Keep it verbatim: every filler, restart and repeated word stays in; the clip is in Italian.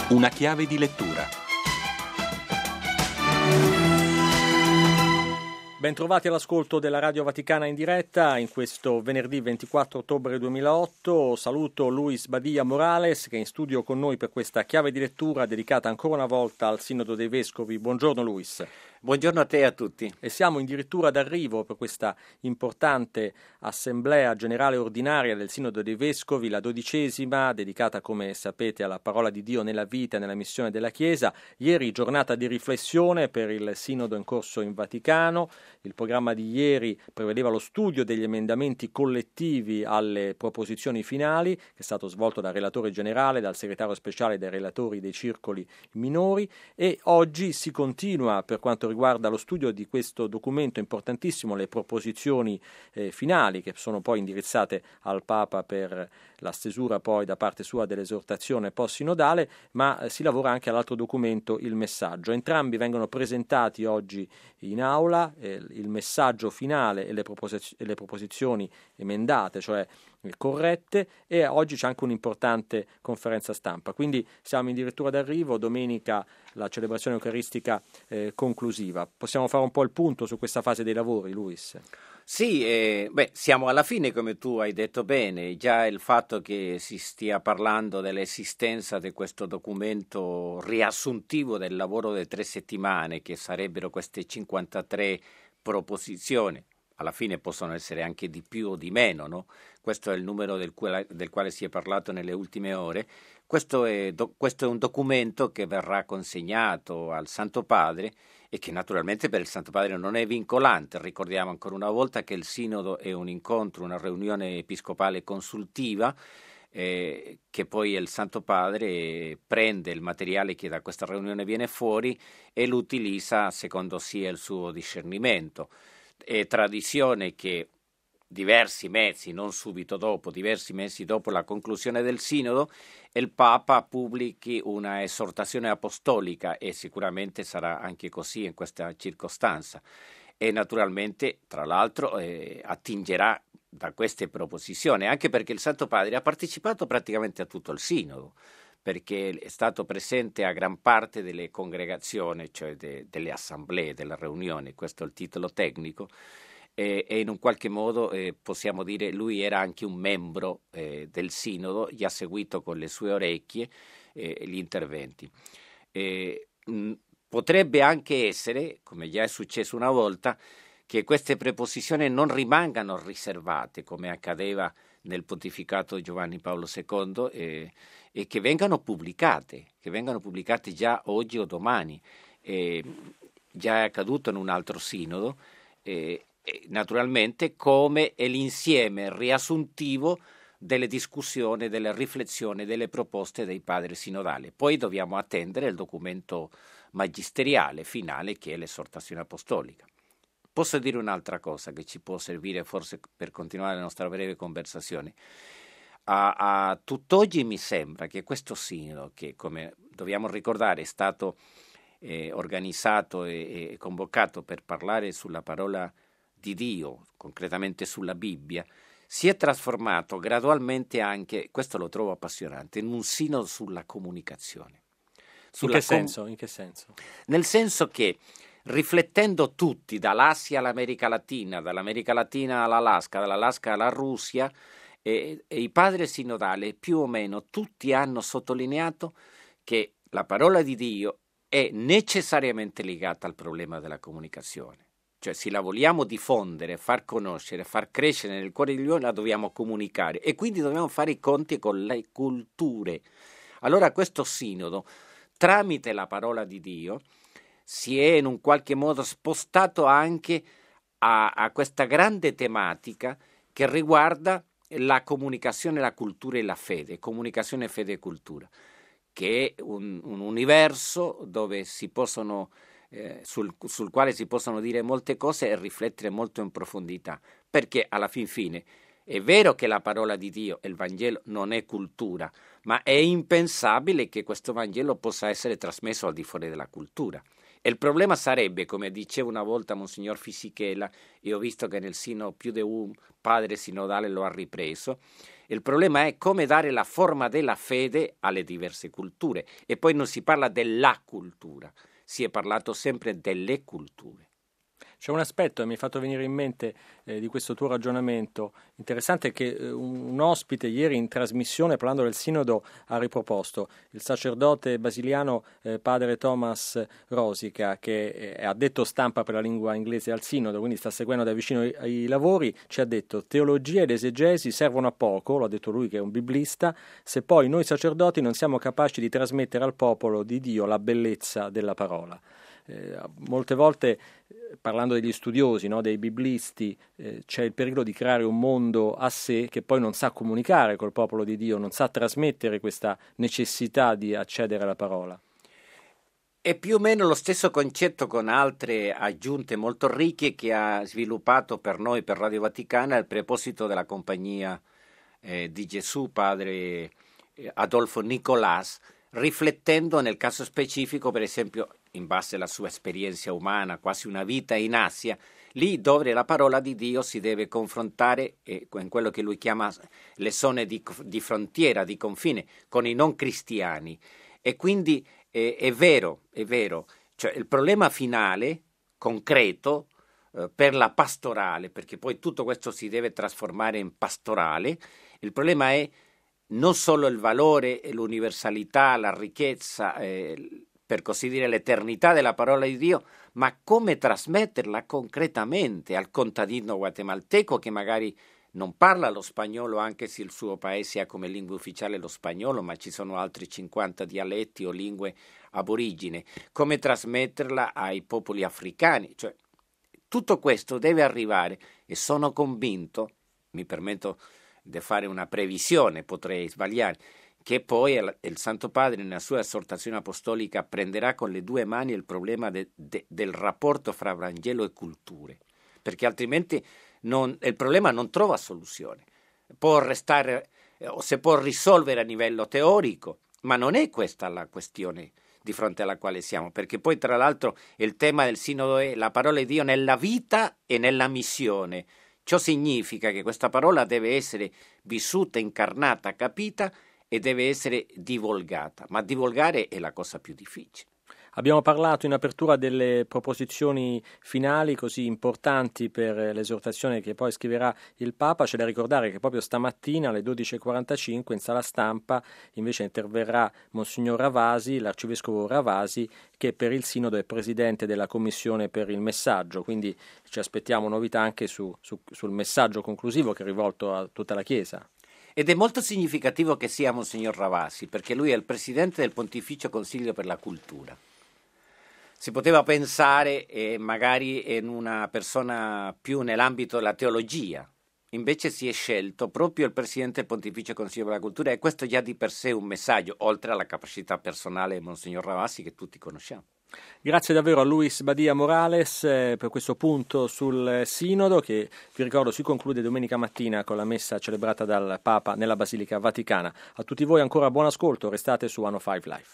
Una chiave di lettura. Bentrovati all'ascolto della Radio Vaticana in diretta in questo venerdì ventiquattro ottobre duemilaotto. Saluto Luis Badia Morales che è in studio con noi per questa chiave di lettura dedicata ancora una volta al Sinodo dei Vescovi. Buongiorno Luis. Buongiorno a te e a tutti. E siamo addirittura d'arrivo per questa importante assemblea generale ordinaria del Sinodo dei Vescovi, la dodicesima, dedicata come sapete alla parola di Dio nella vita e nella missione della Chiesa. Ieri giornata di riflessione per il Sinodo in corso in Vaticano. Il programma di ieri prevedeva lo studio degli emendamenti collettivi alle proposizioni finali, che è stato svolto dal relatore generale, dal segretario speciale e dai relatori dei circoli minori, e oggi si continua per quanto riguarda lo studio di questo documento importantissimo, le proposizioni eh, finali che sono poi indirizzate al Papa per la stesura poi da parte sua dell'esortazione post-sinodale, ma eh, si lavora anche all'altro documento, il messaggio. Entrambi vengono presentati oggi in aula, eh, il messaggio finale e le, proposi- e le proposizioni emendate, cioè corrette, e oggi c'è anche un'importante conferenza stampa, quindi siamo addirittura d'arrivo. Domenica la celebrazione eucaristica eh, conclusiva. Possiamo fare un po' il punto su questa fase dei lavori, Luis? Sì, eh, beh, siamo alla fine, come tu hai detto bene. Già il fatto che si stia parlando dell'esistenza di questo documento riassuntivo del lavoro delle tre settimane, che sarebbero queste cinquantatré proposizioni, alla fine possono essere anche di più o di meno, no? Questo è il numero del quale, del quale si è parlato nelle ultime ore. Questo è, do, questo è un documento che verrà consegnato al Santo Padre e che naturalmente per il Santo Padre non è vincolante. Ricordiamo ancora una volta che il Sinodo è un incontro, una riunione episcopale consultiva, eh, che poi il Santo Padre prende il materiale che da questa riunione viene fuori e lo utilizza secondo sia il suo discernimento. È tradizione che diversi mesi, non subito dopo, diversi mesi dopo la conclusione del Sinodo, il Papa pubblichi una esortazione apostolica, e sicuramente sarà anche così in questa circostanza. E naturalmente, tra l'altro, eh, attingerà da queste proposizioni, anche perché il Santo Padre ha partecipato praticamente a tutto il Sinodo, perché è stato presente a gran parte delle congregazioni, cioè de, delle assemblee, delle riunioni, questo è il titolo tecnico, e, e in un qualche modo eh, possiamo dire lui era anche un membro eh, del Sinodo, gli ha seguito con le sue orecchie eh, gli interventi. E, mh, potrebbe anche essere, come già è successo una volta, che queste preposizioni non rimangano riservate, come accadeva nel pontificato Giovanni Paolo secondo, eh, e che vengano pubblicate, che vengano pubblicate già oggi o domani. Eh, già è accaduto in un altro sinodo, eh, eh, naturalmente come è l'insieme riassuntivo delle discussioni, delle riflessioni, delle proposte dei padri sinodali. Poi dobbiamo attendere il documento magisteriale finale, che è l'esortazione apostolica. Posso dire un'altra cosa che ci può servire forse per continuare la nostra breve conversazione. A, a tutt'oggi mi sembra che questo sinodo, che come dobbiamo ricordare è stato eh, organizzato e, e convocato per parlare sulla parola di Dio, concretamente sulla Bibbia, si è trasformato gradualmente anche, questo lo trovo appassionante, in un sinodo sulla comunicazione. Sulla in che com- senso? In che senso? Nel senso che riflettendo tutti, dall'Asia all'America Latina, dall'America Latina all'Alaska, dall'Alaska alla Russia, e, e i padri sinodali più o meno tutti hanno sottolineato che la parola di Dio è necessariamente legata al problema della comunicazione. Cioè, se la vogliamo diffondere, far conoscere, far crescere nel cuore degli uomini, la dobbiamo comunicare, e quindi dobbiamo fare i conti con le culture. Allora questo sinodo, tramite la parola di Dio, si è in un qualche modo spostato anche a, a questa grande tematica che riguarda la comunicazione, la cultura e la fede, comunicazione, fede e cultura, che è un, un universo dove si possono, eh, sul, sul quale si possono dire molte cose e riflettere molto in profondità, perché alla fin fine è vero che la parola di Dio e il Vangelo non è cultura, ma è impensabile che questo Vangelo possa essere trasmesso al di fuori della cultura. E il problema sarebbe, come diceva una volta Monsignor Fisichella, e ho visto che nel Sino più di un padre sinodale lo ha ripreso, Il problema è come dare la forma della fede alle diverse culture. E poi non si parla della cultura, si è parlato sempre delle culture. C'è un aspetto che mi ha fatto venire in mente eh, di questo tuo ragionamento interessante che eh, un, un ospite ieri in trasmissione parlando del Sinodo ha riproposto, il sacerdote basiliano eh, padre Thomas Rosica, che eh, è addetto stampa per la lingua inglese al Sinodo, quindi sta seguendo da vicino i, i lavori, ci ha detto: teologia ed esegesi servono a poco, lo ha detto lui che è un biblista, se poi noi sacerdoti non siamo capaci di trasmettere al popolo di Dio la bellezza della parola. Eh, molte volte, eh, parlando degli studiosi, no, dei biblisti, eh, c'è il pericolo di creare un mondo a sé che poi non sa comunicare col popolo di Dio, non sa trasmettere questa necessità di accedere alla parola. È più o meno lo stesso concetto con altre aggiunte molto ricche che ha sviluppato per noi, per Radio Vaticana, il preposito della Compagnia eh, di Gesù, padre Adolfo Nicolás, riflettendo nel caso specifico, per esempio, in base alla sua esperienza umana, quasi una vita in Asia, lì dove la parola di Dio si deve confrontare eh, con quello che lui chiama le zone di, di frontiera, di confine, con i non cristiani. E quindi eh, è vero, è vero, cioè il problema finale, concreto, eh, per la pastorale, perché poi tutto questo si deve trasformare in pastorale, il problema è non solo il valore e l'universalità, la ricchezza, eh, per così dire l'eternità della parola di Dio, ma come trasmetterla concretamente al contadino guatemalteco che magari non parla lo spagnolo, anche se il suo paese ha come lingua ufficiale lo spagnolo, ma ci sono altri cinquanta dialetti o lingue aborigine. Come trasmetterla ai popoli africani? Cioè, tutto questo deve arrivare, e sono convinto, mi permetto di fare una previsione, potrei sbagliare, che poi il, il Santo Padre nella sua esortazione apostolica prenderà con le due mani il problema de, de, del rapporto fra Vangelo e culture, perché altrimenti non, il problema non trova soluzione. Può restare eh, o si può risolvere a livello teorico, ma non è questa la questione di fronte alla quale siamo, perché poi tra l'altro il tema del Sinodo è la parola di Dio nella vita e nella missione. Ciò significa che questa parola deve essere vissuta, incarnata, capita e deve essere divulgata, ma divulgare è la cosa più difficile. Abbiamo parlato in apertura delle proposizioni finali così importanti per l'esortazione che poi scriverà il Papa. C'è da ricordare che proprio stamattina alle dodici e quarantacinque in sala stampa invece interverrà Monsignor Ravasi, l'arcivescovo Ravasi, che per il Sinodo è presidente della Commissione per il Messaggio, quindi ci aspettiamo novità anche su, su, sul messaggio conclusivo che è rivolto a tutta la Chiesa. Ed è molto significativo che sia Monsignor Ravasi, perché lui è il presidente del Pontificio Consiglio per la Cultura. Si poteva pensare eh, magari in una persona più nell'ambito della teologia, invece si è scelto proprio il presidente del Pontificio Consiglio per la Cultura, e questo già di per sé è un messaggio, oltre alla capacità personale di Monsignor Ravasi che tutti conosciamo. Grazie davvero a Luis Badia Morales eh, per questo punto sul Sinodo, che vi ricordo si conclude domenica mattina con la messa celebrata dal Papa nella Basilica Vaticana. A tutti voi ancora buon ascolto, restate su centocinque Live.